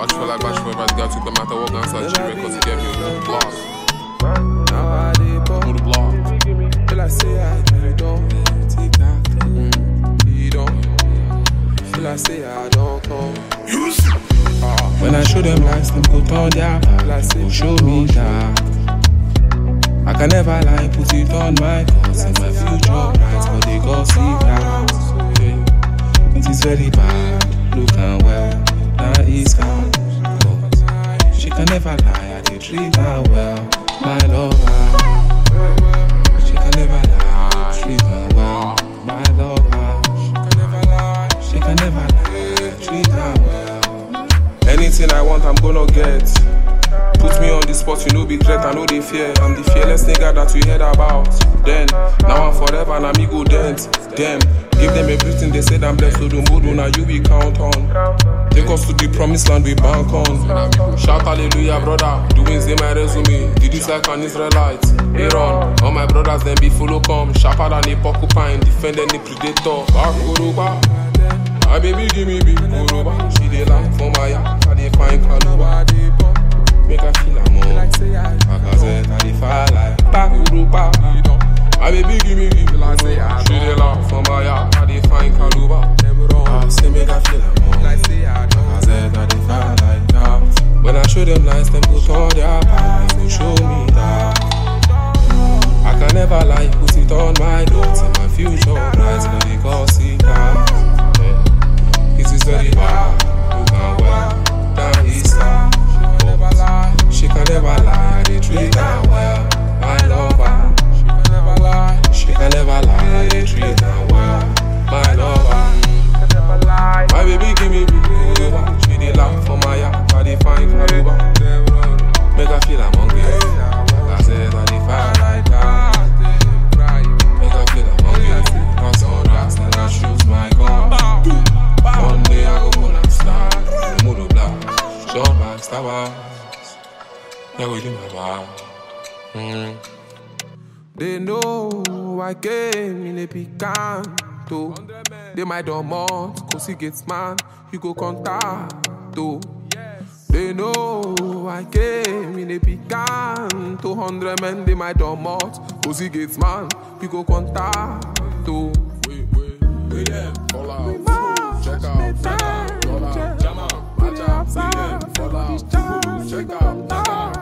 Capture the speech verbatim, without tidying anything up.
Watch for like batch for everybody got to come out the walk outside the street because he gave me a block. Now I did pop. Move the block. Feel I say I you don't. You don't. Feel I say I don't come. When I show them lies, them go turn their back. Go show me that I can never lie, put it on my cause in my future bright, but they go see that yeah. It is very bad, look and well, now it's hard. She can never lie, I did treat her well, my lover. She can never lie, I treat her well, my lover. She can never lie, I treat her well. Anything I want, I'm gonna get. Put me on the spot, you know be threat, I know they fear. I'm the fearless nigga that you heard about. Then, now I'm forever, and me go dance. Them, give them everything they said I'm blessed. So the mood now you we count on. Take us to the promised land we bank on. Shout hallelujah, brother. Doing say my resume. Did this like an Israelite. Aaron, all my brothers then be follow come. Sharper than a porcupine, defend any predator. Bakuruba. My baby give me big Kuruba. She dey laugh for my yard, I dey find Kaluba. Make her feel a more. Like say I Magazette, I dey fire like Bakuruba. My baby give me big Kuruba. She dey laugh for my yard, I dey find Kaluba. I say make her feel a more. Like say I Magazette, I dey fire like that. When I show them lies, them go turn their back. Go show me that I can never lie, put it on my notes in my future bright, but they go see that. It is very bad, you can well, that is that. She can never lie, I did treat her well, my lover. She can never lie, she can never lie, I did treat her well, my lover. My baby give me big Kuruba, she dey laugh for my yard, I dey find Kaluba. Make her feel I'm hungry, I said I dey fire like that. Make her feel I'm hungry, cross on rocks and I shoot my gun. One day I go and start, mood black, short back, star bars. Yeah, we do my bar. Mm. They know I came in a picanto. They might don't want, cause he gets man, you go contacto. They know I came in a picanto. Hundred men, they might don't want, cause he gets man, you go contacto. Wait, wait, wait them, fall out. Check out, check out, roll out, jam out, match out, see them, fall out, check out, check out.